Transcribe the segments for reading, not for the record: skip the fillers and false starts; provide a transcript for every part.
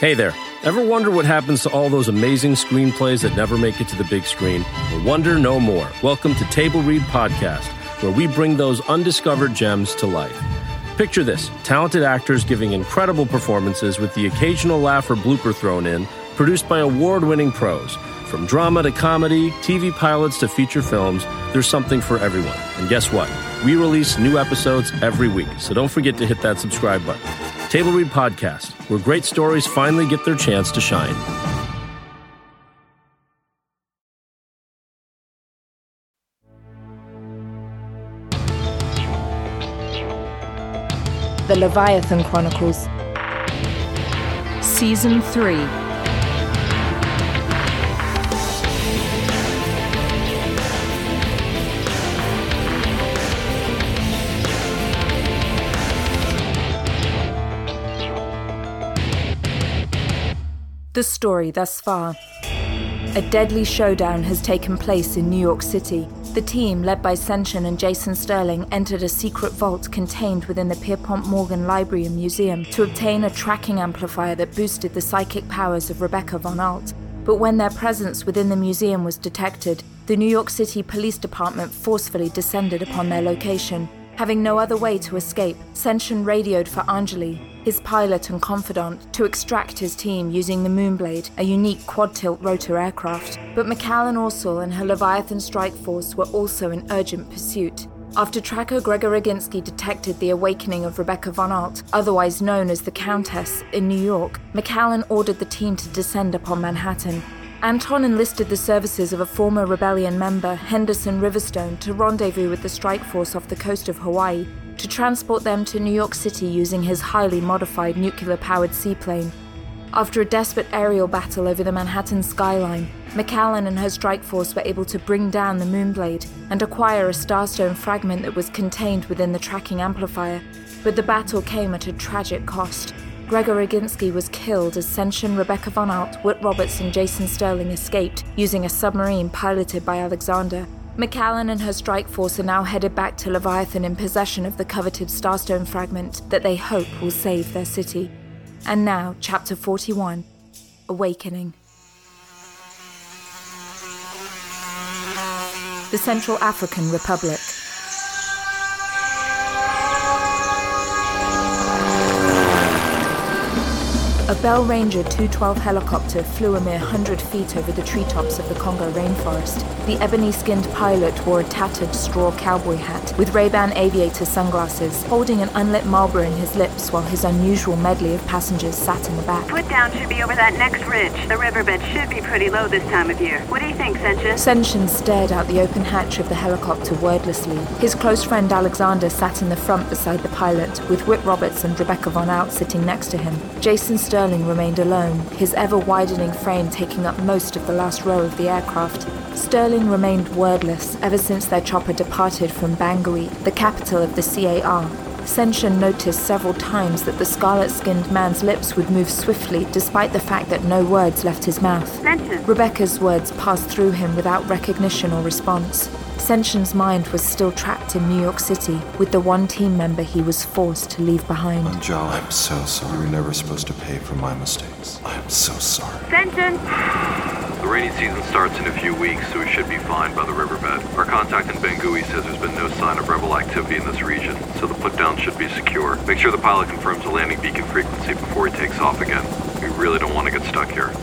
Hey there. Ever wonder what happens to all those amazing screenplays that never make it to the big screen? Well, wonder no more. Welcome to Table Read Podcast, where we bring those undiscovered gems to life. Picture this, talented actors giving incredible performances with the occasional laugh or blooper thrown in, produced by award-winning pros. From drama to comedy, TV pilots to feature films, there's something for everyone. And guess what? We release new episodes every week, so don't forget to hit that subscribe button. Table Read Podcast, where great stories finally get their chance to shine. The Leviathan Chronicles. Season 3. The story thus far. A deadly showdown has taken place in New York City. The team, led by Senshin and Jason Sterling, entered a secret vault contained within the Pierpont Morgan Library and Museum to obtain a tracking amplifier that boosted the psychic powers of Rebecca Von Alt. But when their presence within the museum was detected, the New York City Police Department forcefully descended upon their location. Having no other way to escape, Senshin radioed for Anjali, his pilot and confidant, to extract his team using the Moonblade, a unique quad-tilt rotor aircraft. But McAllen Orsel and her Leviathan strike force were also in urgent pursuit. After tracker Gregor Roginski detected the awakening of Rebecca Von Alt, otherwise known as the Countess, in New York, McAllen ordered the team to descend upon Manhattan. Anton enlisted the services of a former rebellion member, Henderson Riverstone, to rendezvous with the strike force off the coast of Hawaii, to transport them to New York City using his highly modified nuclear-powered seaplane. After a desperate aerial battle over the Manhattan skyline, McAllen and her strike force were able to bring down the Moonblade and acquire a Starstone fragment that was contained within the tracking amplifier. But the battle came at a tragic cost. Gregor Roginski was killed as Senshin, Rebecca Von Alt, Whit Roberts and Jason Sterling escaped using a submarine piloted by Alexander. McAllen and her strike force are now headed back to Leviathan in possession of the coveted Starstone fragment that they hope will save their city. And now, Chapter 41, Awakening. The Central African Republic. A Bell Ranger 212 helicopter flew a mere 100 feet over the treetops of the Congo rainforest. The ebony-skinned pilot wore a tattered straw cowboy hat with Ray-Ban aviator sunglasses, holding an unlit Marlboro in his lips while his unusual medley of passengers sat in the back. Put down should be over that next ridge. The riverbed should be pretty low this time of year. What do you think, Senshin? Senshin stared out the open hatch of the helicopter wordlessly. His close friend Alexander sat in the front beside the pilot, with Whit Roberts and Rebecca Von Alt sitting next to him. Jason Sterling remained alone, his ever-widening frame taking up most of the last row of the aircraft. Sterling remained wordless ever since their chopper departed from Bangui, the capital of the CAR. Senshin noticed several times that the scarlet-skinned man's lips would move swiftly despite the fact that no words left his mouth. Senshin. Rebecca's words passed through him without recognition or response. Senshin's mind was still trapped in New York City with the one team member he was forced to leave behind. Anjali, I'm so sorry. You were never supposed to pay for my mistakes. I'm so sorry. Senshin! The rainy season starts in a few weeks, so we should be fine by the riverbed. Our contact in Bangui says there's been no sign of rebel activity in this region, so the put-down should be secure. Make sure the pilot confirms the landing beacon frequency before he takes off again. We really don't want to get stuck here.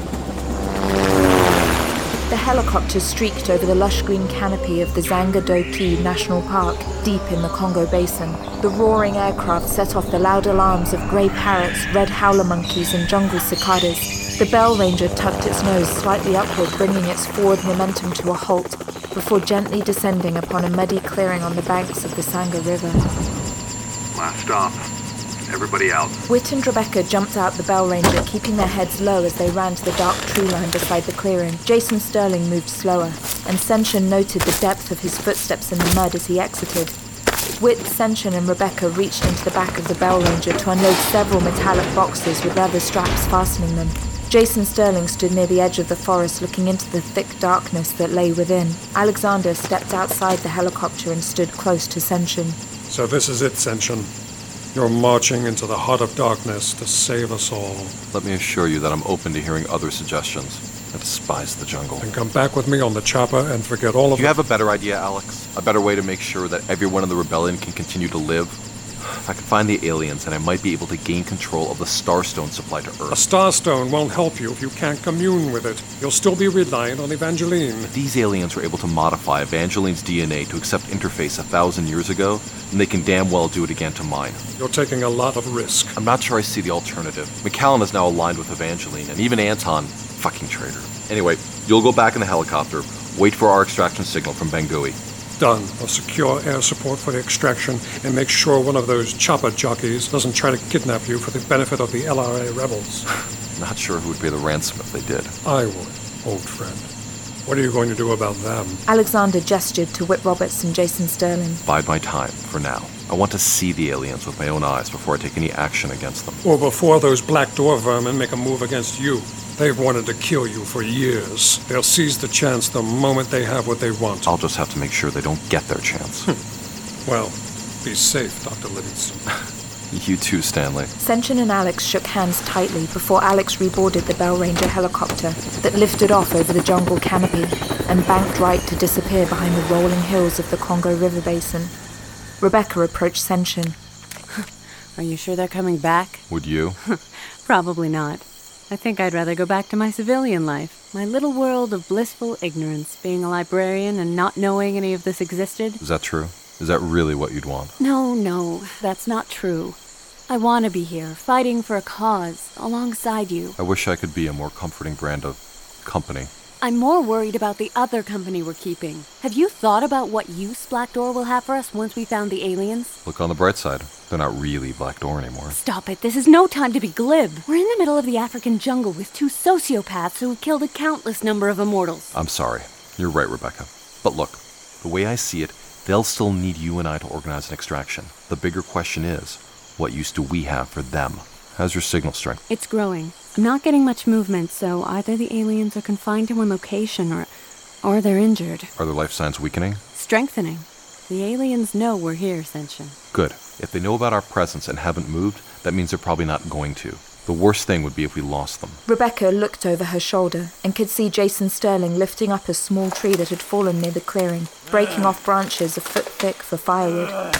The helicopter streaked over the lush green canopy of the Zanga-Do-Ki National Park, deep in the Congo Basin. The roaring aircraft set off the loud alarms of grey parrots, red howler monkeys, and jungle cicadas. The Bell Ranger tucked its nose slightly upward, bringing its forward momentum to a halt, before gently descending upon a muddy clearing on the banks of the Sanga River. Last stop. Everybody out. Whit and Rebecca jumped out the Bell Ranger, keeping their heads low as they ran to the dark tree line beside the clearing. Jason Sterling moved slower, and Senshin noted the depth of his footsteps in the mud as he exited. Whit, Senshin, and Rebecca reached into the back of the Bell Ranger to unload several metallic boxes with leather straps fastening them. Jason Sterling stood near the edge of the forest looking into the thick darkness that lay within. Alexander stepped outside the helicopter and stood close to Senshin. So this is it, Senshin. You're marching into the heart of darkness to save us all. Let me assure you that I'm open to hearing other suggestions. I despise the jungle. And come back with me on the chopper and forget all of Do you have a better idea, Alex? A better way to make sure that everyone in the rebellion can continue to live? If I can find the aliens, then I might be able to gain control of the Starstone supply to Earth. A Starstone won't help you if you can't commune with it. You'll still be reliant on Evangeline. If these aliens were able to modify Evangeline's DNA to accept interface 1,000 years ago, then they can damn well do it again to mine. You're taking a lot of risk. I'm not sure I see the alternative. McCallum is now aligned with Evangeline, and even Anton, fucking traitor. Anyway, you'll go back in the helicopter, wait for our extraction signal from Bangui. Done. I'll secure air support for the extraction and make sure one of those chopper jockeys doesn't try to kidnap you for the benefit of the LRA rebels. Not sure who would pay the ransom if they did. I would, old friend. What are you going to do about them? Alexander gestured to Whit Roberts and Jason Sterling. Bide my time, for now. I want to see the aliens with my own eyes before I take any action against them. Or before those Black Door vermin make a move against you. They've wanted to kill you for years. They'll seize the chance the moment they have what they want. I'll just have to make sure they don't get their chance. Well, be safe, Dr. Livingston. You too, Stanley. Senshin and Alex shook hands tightly before Alex reboarded the Bell Ranger helicopter that lifted off over the jungle canopy and banked right to disappear behind the rolling hills of the Congo River Basin. Rebecca approached Senshin. Are you sure they're coming back? Would you? Probably not. I think I'd rather go back to my civilian life. My little world of blissful ignorance, being a librarian and not knowing any of this existed. Is that true? Is that really what you'd want? No, that's not true. I want to be here, fighting for a cause, alongside you. I wish I could be a more comforting brand of company. I'm more worried about the other company we're keeping. Have you thought about what use Black Door will have for us once we found the aliens? Look on the bright side. They're not really Black Door anymore. Stop it. This is no time to be glib. We're in the middle of the African jungle with two sociopaths who have killed a countless number of immortals. I'm sorry. You're right, Rebecca. But look, the way I see it, they'll still need you and I to organize an extraction. The bigger question is, what use do we have for them? How's your signal strength? It's growing. I'm not getting much movement, so either the aliens are confined to one location or they're injured. Are their life signs weakening? Strengthening. The aliens know we're here, Senshin. Good. If they know about our presence and haven't moved, that means they're probably not going to. The worst thing would be if we lost them. Rebecca looked over her shoulder and could see Jason Sterling lifting up a small tree that had fallen near the clearing, breaking off branches a foot thick for firewood.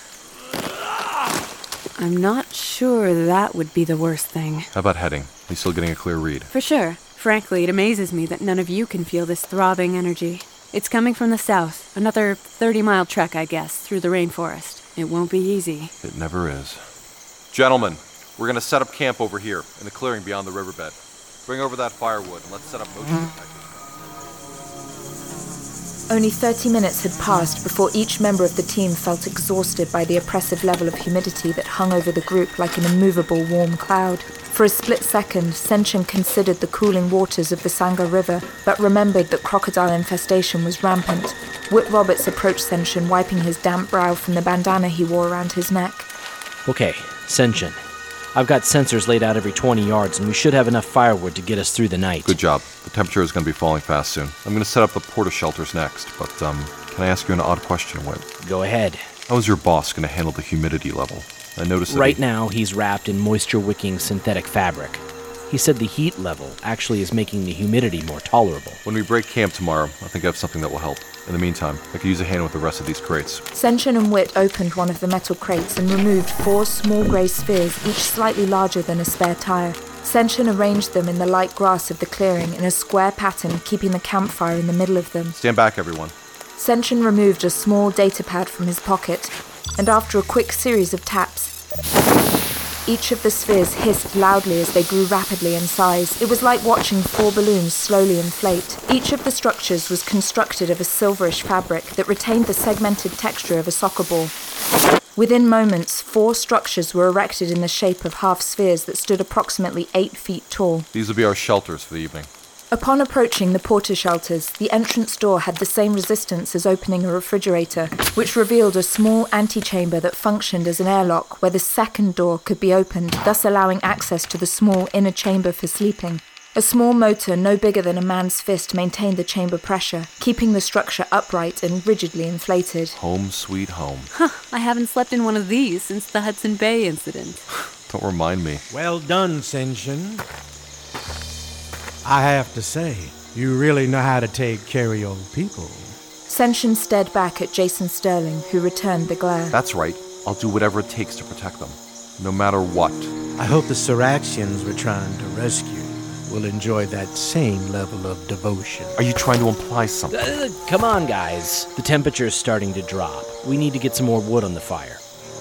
I'm not sure that would be the worst thing. How about heading? Are you still getting a clear read? For sure. Frankly, it amazes me that none of you can feel this throbbing energy. It's coming from the south. Another 30-mile trek, I guess, through the rainforest. It won't be easy. It never is. Gentlemen, we're going to set up camp over here, in the clearing beyond the riverbed. Bring over that firewood, and let's set up motion detectors. Only 30 minutes had passed before each member of the team felt exhausted by the oppressive level of humidity that hung over the group like an immovable warm cloud. For a split second, Senshin considered the cooling waters of the Sangha River, but remembered that crocodile infestation was rampant. Whit Roberts approached Senshin, wiping his damp brow from the bandana he wore around his neck. Okay, Senshin. I've got sensors laid out every 20 yards, and we should have enough firewood to get us through the night. Good job. The temperature is going to be falling fast soon. I'm going to set up the porta shelters next, but, can I ask you an odd question, Whit? Go ahead. How is your boss going to handle the humidity level? I noticed that Right now, he's wrapped in moisture-wicking synthetic fabric. He said the heat level actually is making the humidity more tolerable. When we break camp tomorrow, I think I have something that will help. In the meantime, I could use a hand with the rest of these crates. Senshin and Whit opened one of the metal crates and removed 4 small grey spheres, each slightly larger than a spare tire. Senshin arranged them in the light grass of the clearing in a square pattern, keeping the campfire in the middle of them. Stand back, everyone. Senshin removed a small datapad from his pocket, and after a quick series of taps, each of the spheres hissed loudly as they grew rapidly in size. It was like watching 4 balloons slowly inflate. Each of the structures was constructed of a silverish fabric that retained the segmented texture of a soccer ball. Within moments, 4 structures were erected in the shape of half spheres that stood approximately 8 feet tall. These will be our shelters for the evening. Upon approaching the porta shelters, the entrance door had the same resistance as opening a refrigerator, which revealed a small antechamber that functioned as an airlock where the second door could be opened, thus allowing access to the small inner chamber for sleeping. A small motor no bigger than a man's fist maintained the chamber pressure, keeping the structure upright and rigidly inflated. Home sweet home. I haven't slept in one of these since the Hudson Bay incident. Don't remind me. Well done, Senshin. I have to say, you really know how to take care of your people. Senshin stared back at Jason Sterling, who returned the glare. That's right. I'll do whatever it takes to protect them, no matter what. I hope the Siraxians we're trying to rescue will enjoy that same level of devotion. Are you trying to imply something? Come on, guys. The temperature's starting to drop. We need to get some more wood on the fire.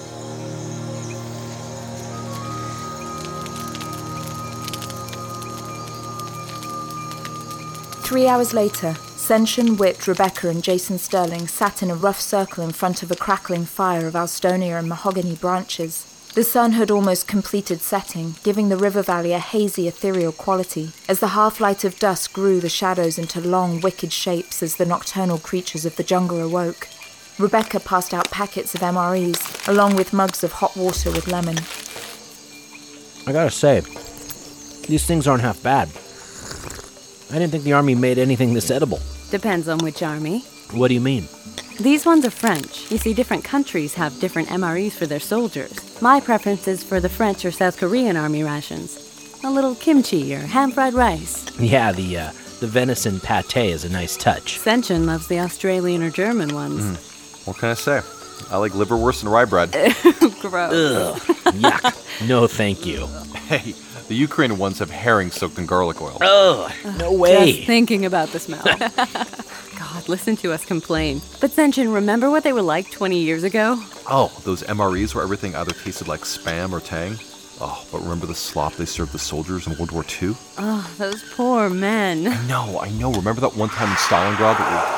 Three hours later, Senshin, Whit, Rebecca, and Jason Sterling sat in a rough circle in front of a crackling fire of Alstonia and mahogany branches. The sun had almost completed setting, giving the river valley a hazy, ethereal quality. As the half-light of dusk grew the shadows into long, wicked shapes as the nocturnal creatures of the jungle awoke. Rebecca passed out packets of MREs, along with mugs of hot water with lemon. I gotta say, these things aren't half bad. I didn't think the army made anything this edible. Depends on which army. What do you mean? These ones are French. You see, different countries have different MREs for their soldiers. My preference is for the French or South Korean army rations. A little kimchi or ham-fried rice. Yeah, the venison pate is a nice touch. Senshin loves the Australian or German ones. What can I say? I like liverwurst and rye bread. Gross. Ugh, yuck. No, thank you. Hey, the Ukrainian ones have herring soaked in garlic oil. Ugh, no way. Just thinking about the smell. God, listen to us complain. But Senshin, remember what they were like 20 years ago? Oh, those MREs where everything either tasted like Spam or Tang? Oh, but remember the slop they served the soldiers in World War II? Oh, those poor men. I know. Remember that one time in Stalingrad that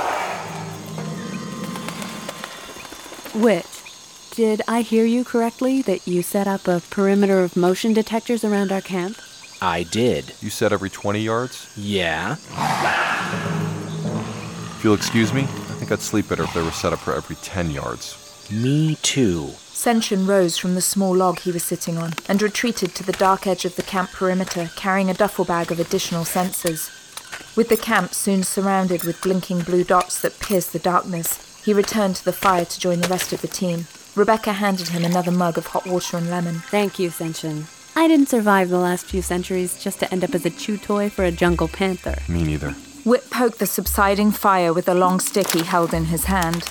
Whit, did I hear you correctly that you set up a perimeter of motion detectors around our camp? I did. you said every 20 yards? Yeah? If you'll excuse me, I think I'd sleep better if they were set up for every 10 yards. Me too. Senshin rose from the small log he was sitting on and retreated to the dark edge of the camp perimeter, carrying a duffel bag of additional sensors. With the camp soon surrounded with blinking blue dots that pierced the darkness, he returned to the fire to join the rest of the team. Rebecca handed him another mug of hot water and lemon. Thank you, Senshin. I didn't survive the last few centuries just to end up as a chew toy for a jungle panther. Me neither. Whit poked the subsiding fire with the long stick he held in his hand.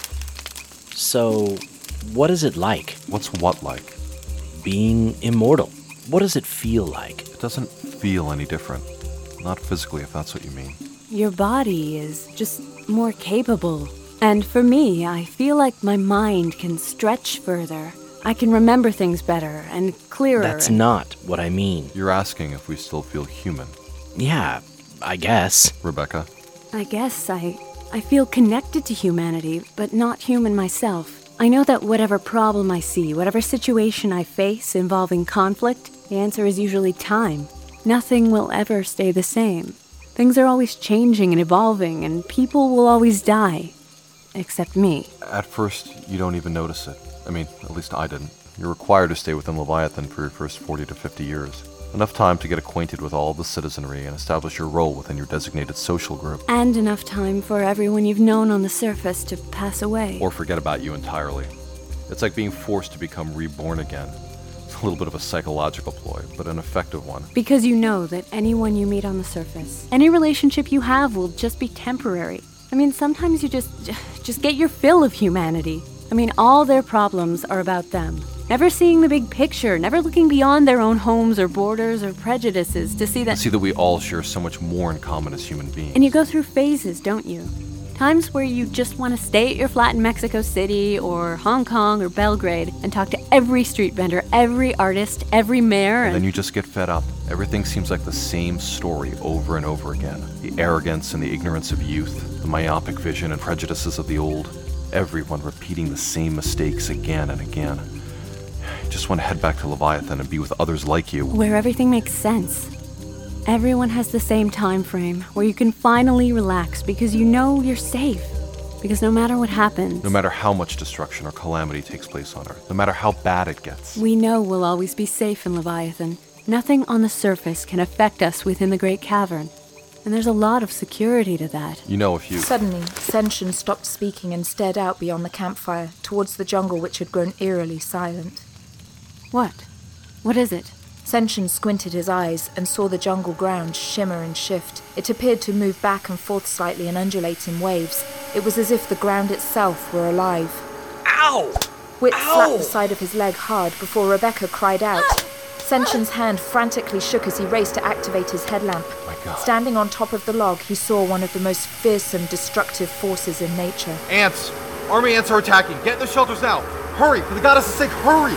So, what is it like? What's what like? Being immortal. What does it feel like? It doesn't feel any different. Not physically, if that's what you mean. Your body is just more capable. And for me, I feel like my mind can stretch further. I can remember things better and clearer. That's not what I mean. You're asking if we still feel human. Yeah, I guess. Rebecca? I guess I feel connected to humanity, but not human myself. I know that whatever problem I see, whatever situation I face involving conflict, the answer is usually time. Nothing will ever stay the same. Things are always changing and evolving, and people will always die. Except me. At first, you don't even notice it. I mean, at least I didn't. You're required to stay within Leviathan for your first 40 to 50 years. Enough time to get acquainted with all the citizenry and establish your role within your designated social group. And enough time for everyone you've known on the surface to pass away. Or forget about you entirely. It's like being forced to become reborn again. It's a little bit of a psychological ploy, but an effective one. Because you know that anyone you meet on the surface, any relationship you have will just be temporary. I mean, sometimes you just get your fill of humanity. I mean, all their problems are about them. Never seeing the big picture, never looking beyond their own homes or borders or prejudices to see that we all share so much more in common as human beings. And you go through phases, don't you? Times where you just want to stay at your flat in Mexico City or Hong Kong or Belgrade and talk to every street vendor, every artist, every mayor. And then you just get fed up. Everything seems like the same story over and over again. The arrogance and the ignorance of youth, the myopic vision and prejudices of the old. Everyone repeating the same mistakes again and again. You just want to head back to Leviathan and be with others like you. Where everything makes sense. Everyone has the same time frame, where you can finally relax because you know you're safe. Because no matter what happens, no matter how much destruction or calamity takes place on Earth, no matter how bad it gets, we know we'll always be safe in Leviathan. Nothing on the surface can affect us within the Great Cavern. And there's a lot of security to that. You know, if you... Suddenly, Senshin stopped speaking and stared out beyond the campfire, towards the jungle which had grown eerily silent. What? What is it? Senshin squinted his eyes and saw the jungle ground shimmer and shift. It appeared to move back and forth slightly and undulate in waves. It was as if the ground itself were alive. Ow! Whit slapped the side of his leg hard before Rebecca cried out. Senshin's hand frantically shook as he raced to activate his headlamp. My God. Standing on top of the log, he saw one of the most fearsome, destructive forces in nature. Ants! Army ants are attacking! Get in the shelters now! Hurry! For the goddess's sake, hurry!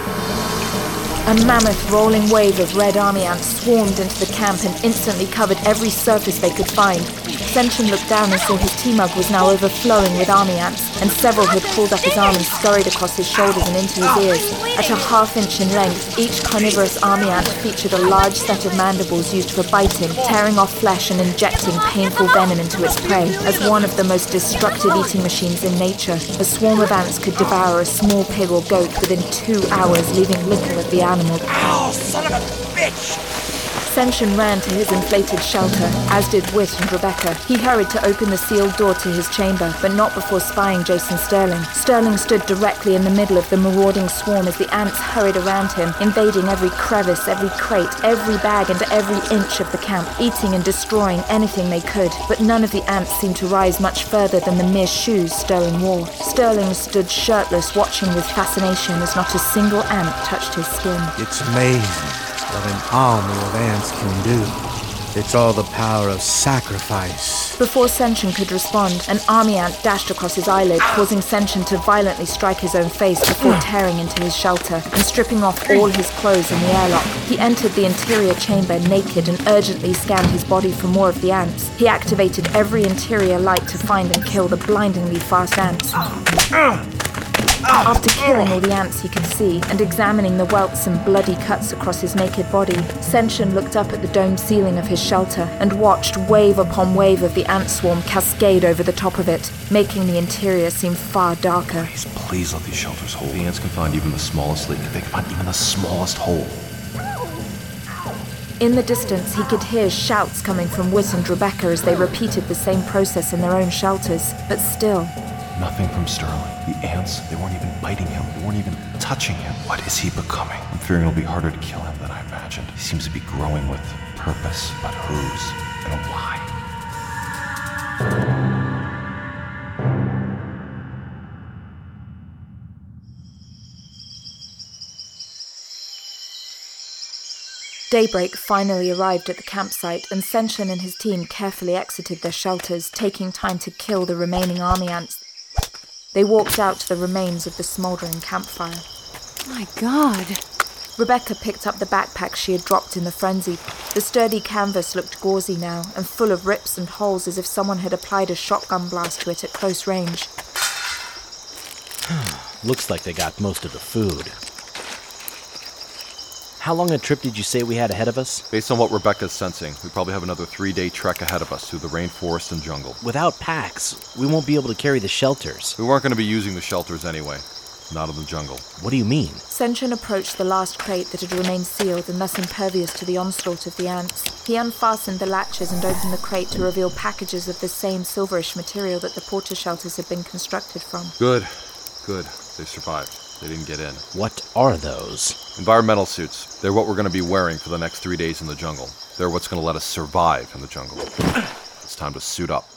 A mammoth rolling wave of red army ants swarmed into the camp and instantly covered every surface they could find. Senshin looked down and saw his tea-mug was now overflowing with army ants, and several had crawled up his arm and scurried across his shoulders and into his ears. At a half-inch in length, each carnivorous army ant featured a large set of mandibles used for biting, tearing off flesh and injecting painful venom into its prey. As one of the most destructive eating machines in nature, a swarm of ants could devour a small pig or goat within 2 hours, leaving little of the animal. Ow, son of a bitch! Senshin ran to his inflated shelter, as did Whit and Rebecca. He hurried to open the sealed door to his chamber, but not before spying Jason Sterling. Sterling stood directly in the middle of the marauding swarm as the ants hurried around him, invading every crevice, every crate, every bag and every inch of the camp, eating and destroying anything they could. But none of the ants seemed to rise much further than the mere shoes Sterling wore. Sterling stood shirtless, watching with fascination as not a single ant touched his skin. It's amazing what an army of ants can do. It's all the power of sacrifice. Before Senshin could respond, an army ant dashed across his eyelid, causing Senshin to violently strike his own face before tearing into his shelter and stripping off all his clothes in the airlock. He entered the interior chamber naked and urgently scanned his body for more of the ants. He activated every interior light to find and kill the blindingly fast ants. After killing all the ants he could see and examining the welts and bloody cuts across his naked body, Senshin looked up at the domed ceiling of his shelter and watched wave upon wave of the ant swarm cascade over the top of it, making the interior seem far darker. Please let these shelters hold. The ants can find even the smallest leak. They can find even the smallest hole. In the distance, he could hear shouts coming from Whit and Rebecca as they repeated the same process in their own shelters, but still... Nothing from Sterling. The ants, they weren't even biting him. They weren't even touching him. What is he becoming? I'm fearing it'll be harder to kill him than I imagined. He seems to be growing with purpose, but whose and why? Daybreak finally arrived at the campsite, and Senshin and his team carefully exited their shelters, taking time to kill the remaining army ants. They walked out to the remains of the smouldering campfire. My God. Rebecca picked up the backpack she had dropped in the frenzy. The sturdy canvas looked gauzy now, and full of rips and holes as if someone had applied a shotgun blast to it at close range. Looks like they got most of the food. How long a trip did you say we had ahead of us? Based on what Rebecca's sensing, we probably have another 3-day trek ahead of us through the rainforest and jungle. Without packs, we won't be able to carry the shelters. We weren't going to be using the shelters anyway. Not in the jungle. What do you mean? Senshin approached the last crate that had remained sealed and thus impervious to the onslaught of the ants. He unfastened the latches and opened the crate to reveal packages of the same silverish material that the porter shelters had been constructed from. Good. They survived. They didn't get in. What are those? Environmental suits. They're what we're going to be wearing for the next 3 days in the jungle. They're what's going to let us survive in the jungle. It's time to suit up.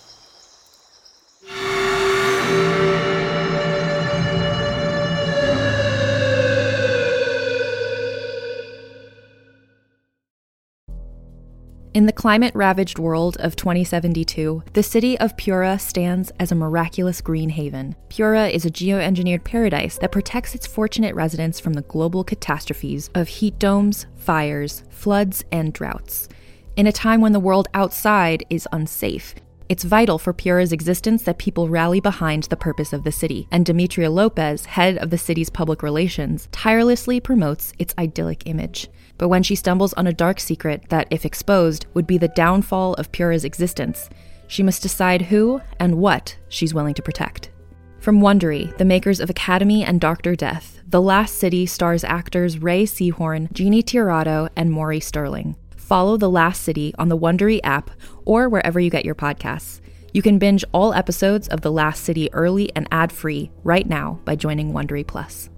In the climate-ravaged world of 2072, the city of Pura stands as a miraculous green haven. Pura is a geoengineered paradise that protects its fortunate residents from the global catastrophes of heat domes, fires, floods, and droughts. In a time when the world outside is unsafe, it's vital for Pura's existence that people rally behind the purpose of the city, and Demetria Lopez, head of the city's public relations, tirelessly promotes its idyllic image. But when she stumbles on a dark secret that, if exposed, would be the downfall of Pura's existence, she must decide who and what she's willing to protect. From Wondery, the makers of Academy and Dr. Death, The Last City stars actors Ray Seahorn, Jeannie Tirado, and Maury Sterling. Follow The Last City on the Wondery app or wherever you get your podcasts. You can binge all episodes of The Last City early and ad-free right now by joining Wondery Plus.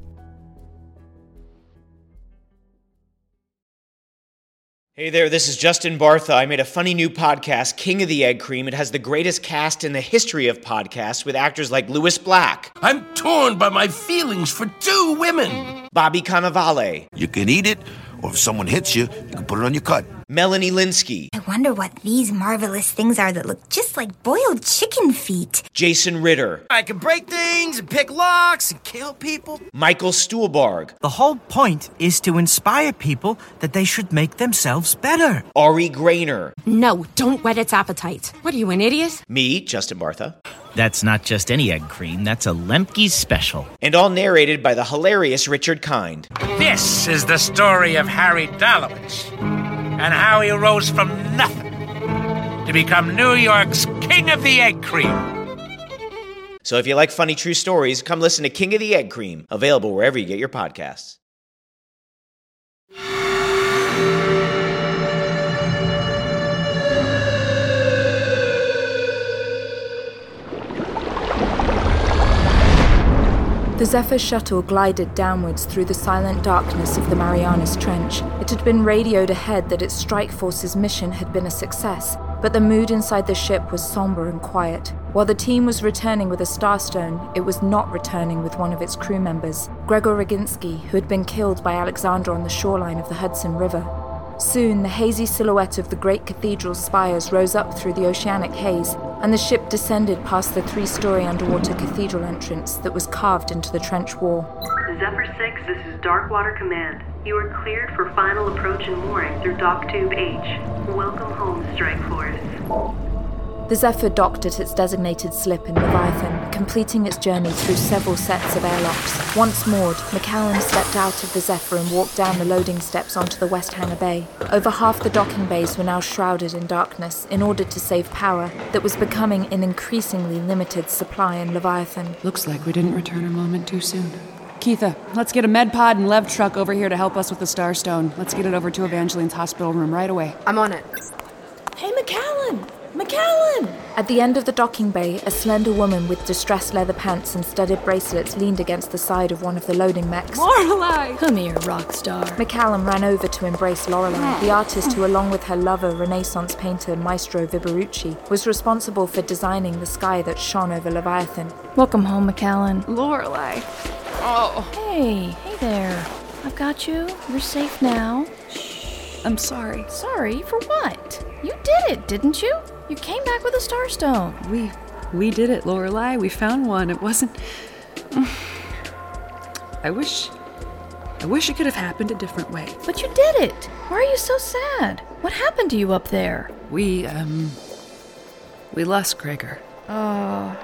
Hey there, this is Justin Bartha. I made a funny new podcast, King of the Egg Cream. It has the greatest cast in the history of podcasts with actors like Louis Black. I'm torn by my feelings for two women. Bobby Cannavale. You can eat it, or if someone hits you, you can put it on your cut. Melanie Linsky. I wonder what these marvelous things are that look just like boiled chicken feet. Jason Ritter. I can break things and pick locks and kill people. Michael Stuhlbarg. The whole point is to inspire people that they should make themselves better. Ari Grainer. No, don't whet its appetite. What are you, an idiot? Me, Justin Bartha. That's not just any egg cream, that's a Lemke's special. And all narrated by the hilarious Richard Kind. This is the story of Harry Dalowitz and how he rose from nothing to become New York's King of the Egg Cream. So if you like funny true stories, come listen to King of the Egg Cream, available wherever you get your podcasts. The Zephyr shuttle glided downwards through the silent darkness of the Marianas Trench. It had been radioed ahead that its strike force's mission had been a success, but the mood inside the ship was somber and quiet. While the team was returning with a Starstone, it was not returning with one of its crew members, Gregor Roginski, who had been killed by Alexandra on the shoreline of the Hudson River. Soon, the hazy silhouette of the great cathedral's spires rose up through the oceanic haze, and the ship descended past the 3-story underwater cathedral entrance that was carved into the trench wall. Zephyr 6, this is Darkwater Command. You are cleared for final approach and mooring through Dock Tube H. Welcome home, Strike Force. The Zephyr docked at its designated slip in Leviathan, completing its journey through several sets of airlocks. Once moored, McCallum stepped out of the Zephyr and walked down the loading steps onto the West Hangar Bay. Over half the docking bays were now shrouded in darkness in order to save power that was becoming an increasingly limited supply in Leviathan. Looks like we didn't return a moment too soon. Keitha, let's get a med pod and Lev truck over here to help us with the Starstone. Let's get it over to Evangeline's hospital room right away. I'm on it. Hey, McCallum! McCallum! At the end of the docking bay, a slender woman with distressed leather pants and studded bracelets leaned against the side of one of the loading mechs. Lorelei! Come here, rock star. McCallum ran over to embrace Lorelei, the artist who, along with her lover, Renaissance painter Maestro Viberucci, was responsible for designing the sky that shone over Leviathan. Welcome home, McCallum. Lorelei. Oh. Hey there. I've got you. You're safe now. Shh. I'm sorry. Sorry? For what? You did it, didn't you? You came back with a Starstone. We did it, Lorelei. We found one. It wasn't... I wish it could have happened a different way. But you did it. Why are you so sad? What happened to you up there? We lost Gregor. Oh...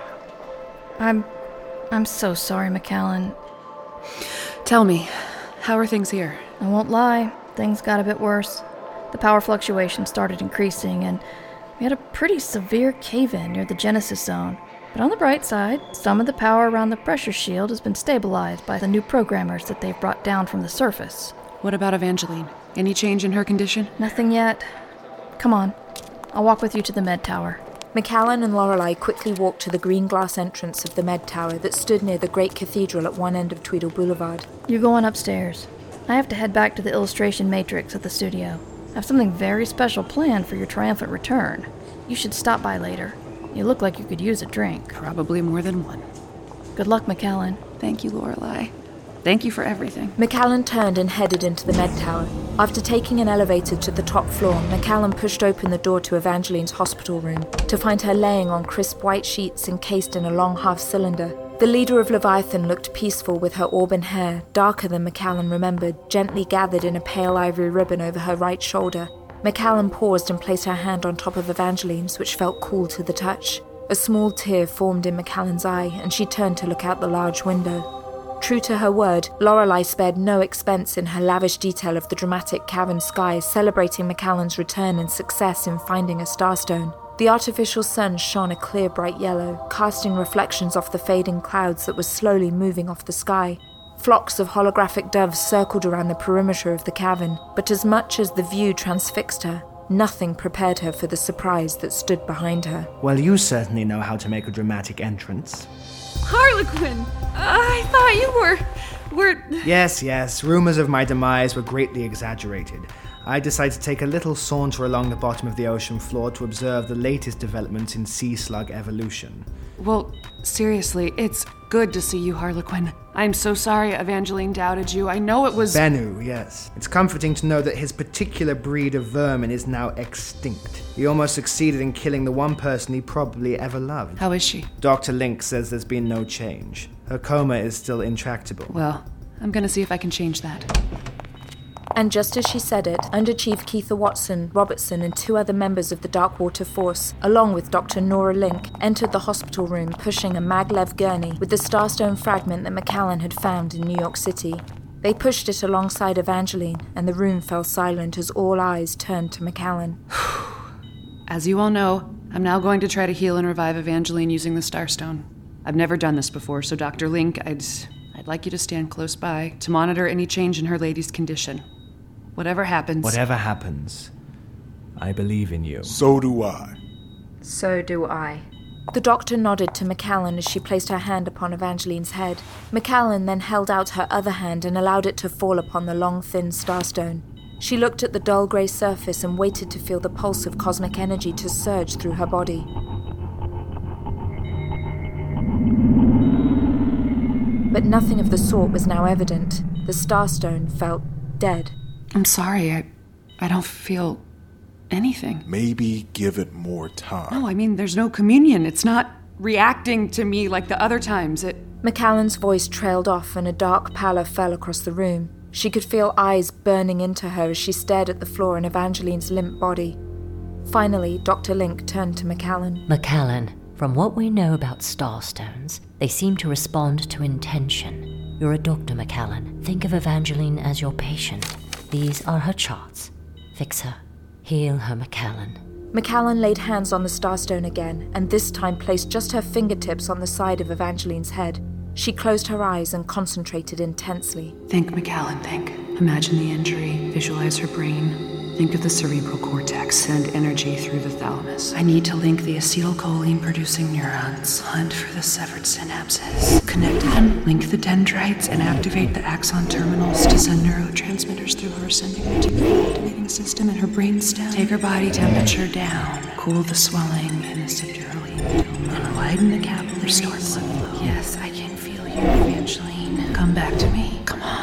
I'm so sorry, McCallum. Tell me, how are things here? I won't lie. Things got a bit worse. The power fluctuation started increasing, and we had a pretty severe cave-in near the Genesis zone. But on the bright side, some of the power around the pressure shield has been stabilized by the new programmers that they've brought down from the surface. What about Evangeline? Any change in her condition? Nothing yet. Come on. I'll walk with you to the med tower. McCallum and Lorelei quickly walked to the green glass entrance of the med tower that stood near the great cathedral at one end of Tweedle Boulevard. You're going upstairs. I have to head back to the illustration matrix at the studio. I have something very special planned for your triumphant return. You should stop by later. You look like you could use a drink. Probably more than one. Good luck, McCallum. Thank you, Lorelei. Thank you for everything. McCallum turned and headed into the med tower. After taking an elevator to the top floor, McCallum pushed open the door to Evangeline's hospital room to find her laying on crisp white sheets encased in a long half-cylinder. The leader of Leviathan looked peaceful with her auburn hair, darker than McCallum remembered, gently gathered in a pale ivory ribbon over her right shoulder. McCallum paused and placed her hand on top of Evangeline's, which felt cool to the touch. A small tear formed in McCallum's eye, and she turned to look out the large window. True to her word, Lorelei spared no expense in her lavish detail of the dramatic cavern sky, celebrating McCallum's return and success in finding a starstone. The artificial sun shone a clear, bright yellow, casting reflections off the fading clouds that were slowly moving off the sky. Flocks of holographic doves circled around the perimeter of the cavern, but as much as the view transfixed her, nothing prepared her for the surprise that stood behind her. Well, you certainly know how to make a dramatic entrance. Harlequin! I thought you were... Yes. Rumors of my demise were greatly exaggerated. I decided to take a little saunter along the bottom of the ocean floor to observe the latest developments in sea slug evolution. Well, seriously, it's good to see you, Harlequin. I'm so sorry Evangeline doubted you. I know it was... Bennu, yes. It's comforting to know that his particular breed of vermin is now extinct. He almost succeeded in killing the one person he probably ever loved. How is she? Dr. Link says there's been no change. Her coma is still intractable. Well, I'm gonna see if I can change that. And just as she said it, Under Chief Keitha Watson, Robertson, and 2 other members of the Darkwater Force, along with Dr. Nora Link, entered the hospital room pushing a maglev gurney with the Starstone fragment that McAllen had found in New York City. They pushed it alongside Evangeline, and the room fell silent as all eyes turned to McAllen. As you all know, I'm now going to try to heal and revive Evangeline using the Starstone. I've never done this before, so Dr. Link, I'd like you to stand close by to monitor any change in her lady's condition. Whatever happens, I believe in you. So do I. So do I. The doctor nodded to McAllen as she placed her hand upon Evangeline's head. McAllen then held out her other hand and allowed it to fall upon the long, thin starstone. She looked at the dull grey surface and waited to feel the pulse of cosmic energy to surge through her body. But nothing of the sort was now evident. The starstone felt dead. I'm sorry, I don't feel anything. Maybe give it more time. No, I mean, there's no communion. It's not reacting to me like the other times. McAllen's voice trailed off and a dark pallor fell across the room. She could feel eyes burning into her as she stared at the floor in Evangeline's limp body. Finally, Dr. Link turned to McAllen. McAllen, from what we know about starstones, they seem to respond to intention. You're a doctor, McAllen. Think of Evangeline as your patient. These are her charts. Fix her. Heal her, McAllen. McAllen laid hands on the starstone again, and this time placed just her fingertips on the side of Evangeline's head. She closed her eyes and concentrated intensely. Think, McAllen, think. Imagine the injury. Visualize her brain. Think of the cerebral cortex. Send energy through the thalamus. I need to link the acetylcholine-producing neurons. Hunt for the severed synapses. Connect them. Link the dendrites and activate the axon terminals to send neurotransmitters through her ascending reticular activating system in her brainstem. Take her body temperature down. Cool the swelling in the subdural dome. And widen the capillaries. Restore blood flow. Yes, I can feel you, Evangeline. Come back to me. Come on.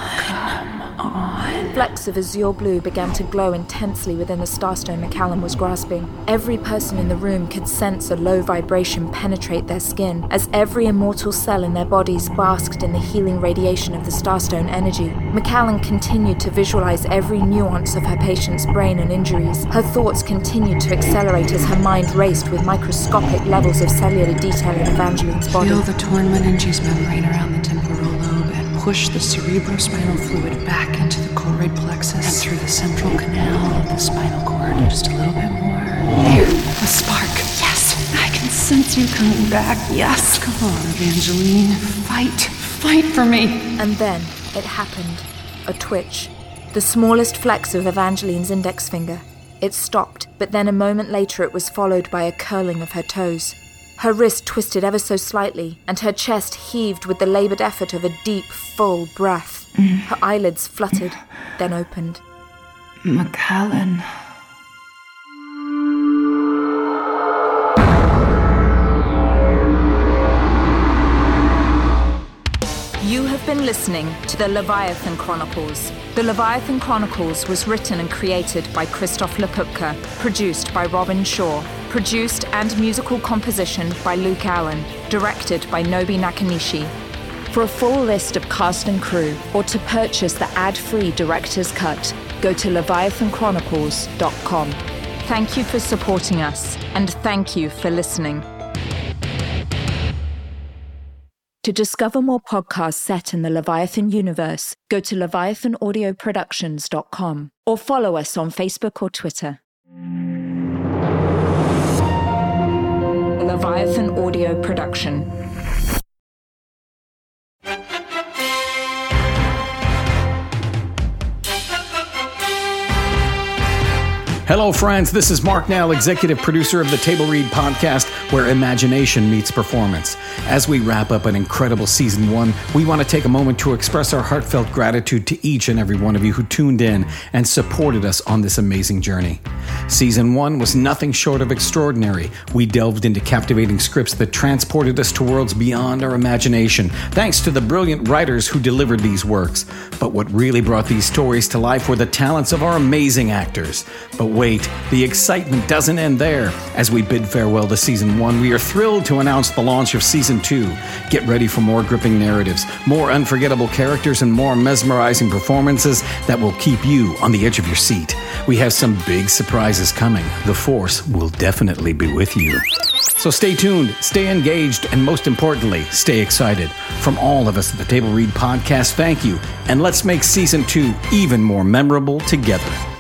Flecks of azure blue began to glow intensely within the starstone McAllen was grasping. Every person in the room could sense a low vibration penetrate their skin, as every immortal cell in their bodies basked in the healing radiation of the starstone energy. McAllen continued to visualize every nuance of her patient's brain and injuries. Her thoughts continued to accelerate as her mind raced with microscopic levels of cellular detail in Evangeline's body. Feel the torn meninges membrane around the temporal lobe and push the cerebrospinal fluid back into the choroid plexus and through the central canal of the spinal cord. Just a little bit more. There, a spark. Yes, I can sense you coming back. Yes, come on, Evangeline. Fight for me. And then it happened. A twitch. The smallest flex of Evangeline's index finger. It stopped, but then a moment later it was followed by a curling of her toes. Her wrist twisted ever so slightly, and her chest heaved with the labored effort of a deep, full breath. Her eyelids fluttered, then opened. McAllen. You have been listening to the Leviathan Chronicles. The Leviathan Chronicles was written and created by Krzysztof Lapupka, produced by Robin Shaw, produced and musical composition by Luke Allen, directed by Nobi Nakanishi. For a full list of cast and crew, or to purchase the ad-free director's cut, go to leviathanchronicles.com. Thank you for supporting us, and thank you for listening. To discover more podcasts set in the Leviathan universe, go to leviathanaudioproductions.com or follow us on Facebook or Twitter. Leviathan Audio production. Hello, friends. This is Mark Nell, executive producer of the Table Read podcast, where imagination meets performance. As we wrap up an incredible season 1, we want to take a moment to express our heartfelt gratitude to each and every one of you who tuned in and supported us on this amazing journey. Season 1 was nothing short of extraordinary. We delved into captivating scripts that transported us to worlds beyond our imagination, thanks to the brilliant writers who delivered these works. But what really brought these stories to life were the talents of our amazing actors. But wait, the excitement doesn't end there. As we bid farewell to Season 1, we are thrilled to announce the launch of Season 2. Get ready for more gripping narratives, more unforgettable characters, and more mesmerizing performances that will keep you on the edge of your seat. We have some big surprises coming. The Force will definitely be with you. So stay tuned, stay engaged, and most importantly, stay excited. From all of us at the Table Read podcast, thank you, and let's make Season 2 even more memorable together.